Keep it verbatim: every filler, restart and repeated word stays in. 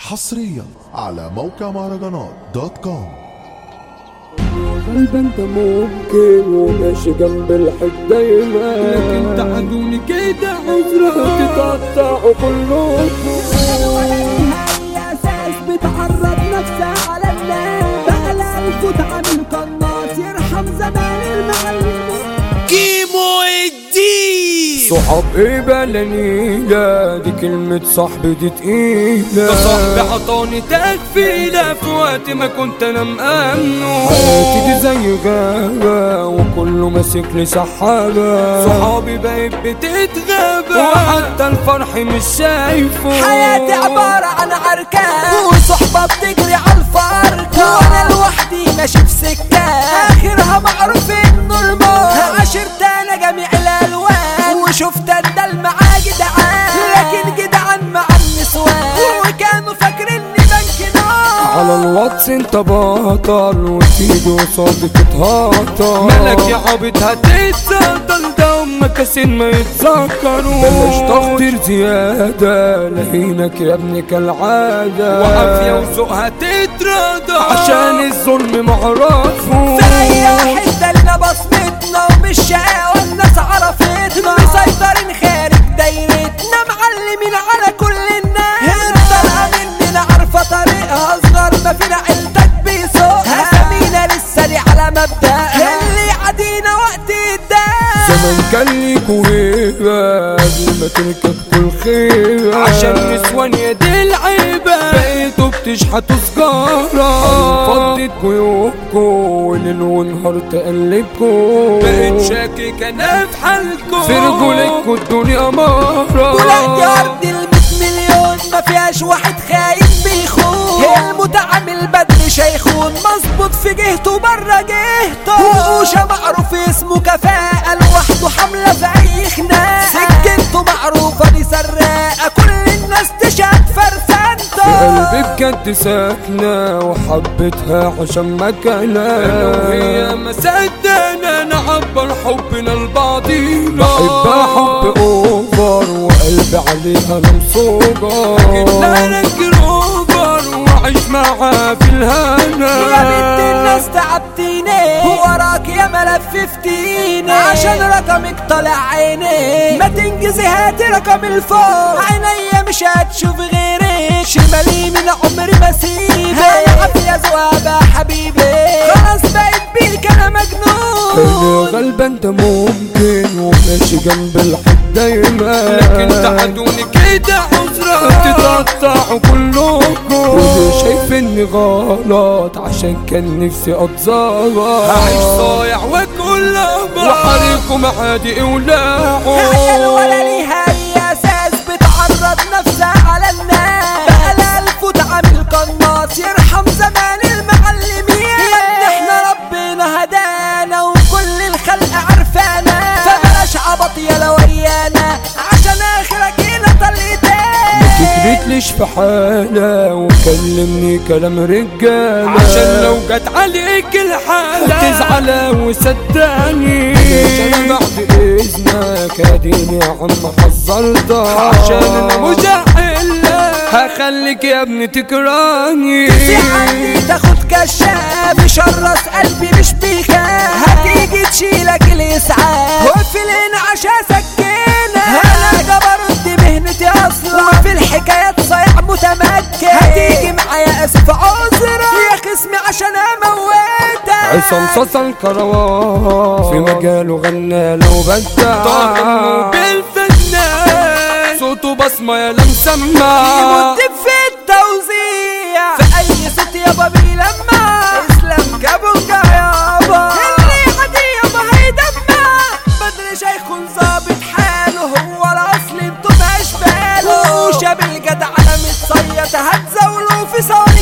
حصريا على موقع مهرجانات دوت كوم. قلبا انت ممكن وماشي جنب الحب دايما، لكن تعدوني كده عذرا تتقطعوا كلكم. هي اساس بتعرض نفسها على الناس، بقى لها الفوت عامل قناص يرحم زمان المعلم. كيمو الدين صحاب ايه بلانيلة، دي كلمة صاحبي دي تقيلة. ده صاحبي عطاني تكفيلة في وقت ما كنت انا مأمنه. حياتي دي زي غابة وكله ماسك لي سحابة. صحابي بقت بتتغابى وحتى الفرح مش شايفه. حياتي عبارة عن عركان وصحبة بتجري على الفرقة، وانا لوحدي ماشي في سكة اخرها معروف انه الموت. عشرت انا جميع الالوان وشفت اندل معاه جدعان، لكن جدعان مع النسوان وكانوا فاكريني بنك نار. على الواتس انت بطل وتيجي قصادي تتهطل. مالك يا عبيط هتتسطل، ده هم كاسين ما يتذكروا. بلاش تخطير زيادة لهينك يا ابني كالعادة، وعافية وذوق هتتراضى عشان الظلم معرفه. في اي حتة لنا بصمتنا ومش شقاوة الناس عرفتنا، مسيطرين خارج دايرتنا معلمين على كل الناس. الطلقة مننا عارفة طريقها، اصغر ما فينا عيلتك بيسوقها. سمينا لسه دي على مبدأها اللي عدينا وقت الداس. زمان كان ليكوا هيبة قبل ما تركب كل خيبة، عشان نسوان يا دي العيبة بقيتوا بتشحتوا سجارة. فضت جيوبكوا وليل ونهار تقلبكوا. بقيت شاكك انا في حالكوا، في رجولكوا الدنيا مرة. ولاد ارض الميت مليون ما فيهاش واحد خاين بيخون. المتعامل بدري شيخون مظبوط في جهته بره جهته. وقوشة معروف اسمه كفاءة لوحده حملة في اي خناقة. سكنته معروفة دي سراقة كل الناس تشهد فرسانته. قلبي بجد ساكنة وحبتها عشان مكانها. انا وهي ما صدقنا نعبر حبنا لبعضينا. بحبها حب اوفر وقلبي عليها ممسوجة. جبنا لك روبر وعيش معاها في الهنا. يا بنت الناس تعبتيني ووراك يا ملففتيني، عشان رقمك طالع عيني. ما تنجزي هاتي رقم الفوق، عينيا مش هتشوف غيرك. شمالي من عمري ما سيبك، عافية ذوقها حبيبي. خلاص بقيت بيك انا مجنون. غلبة انت ممكن وماشي جنب الحب دايما، لكن تعدوني كده عذرا تتقطعوا كلكم. ودي شايف اني غلط عشان كان نفسي اتظبط. هعيش صايع وكل وحريكم عادي اولعوا. هي ولا ليها اي اساس بتعرض نفسها على الناس، بقى لها الفوت عامل قناص يرحم زمان المعلمين. يا ابني احنا ربنا هدانا وكل الخلق عرفانا، فبلاش عبط يا ويانا عشان اخرك هنا طلقتين. متكرتليش في حالة وكلمني كلام رجالة، عشان لو جت عليك الحالة تزعل وصدقني. عشان بعد اذنك اديني يا عم حذرتك، عشان انا مجاهل هخليك يا ابني تكرهني. تسي عندي تاخد كشاف يشرس قلبي مش بيخاف. هتيجي تشيلك الاسعاف وفي الانعاشة سكينة. انا جبرت مهنتي اصلا وفي الحكايات صايع متمكن. هتيجي معايا اسف عذرا يا خصمي عشان اموتك. عصام صاصا الكروان في مجاله غنى لو بدع. طاقم بالفنان صوته بصمة يا لمسمع. يمد في التوزيع في اي صوت يابا بيلمع. اسلام كابونجا يابا اللي عادي يابا هيدمع. بدري شيخ ظابط حاله هو الاصل انتو مش باله. وشاب الجدع على متصيط هتزاولوا في ثواني.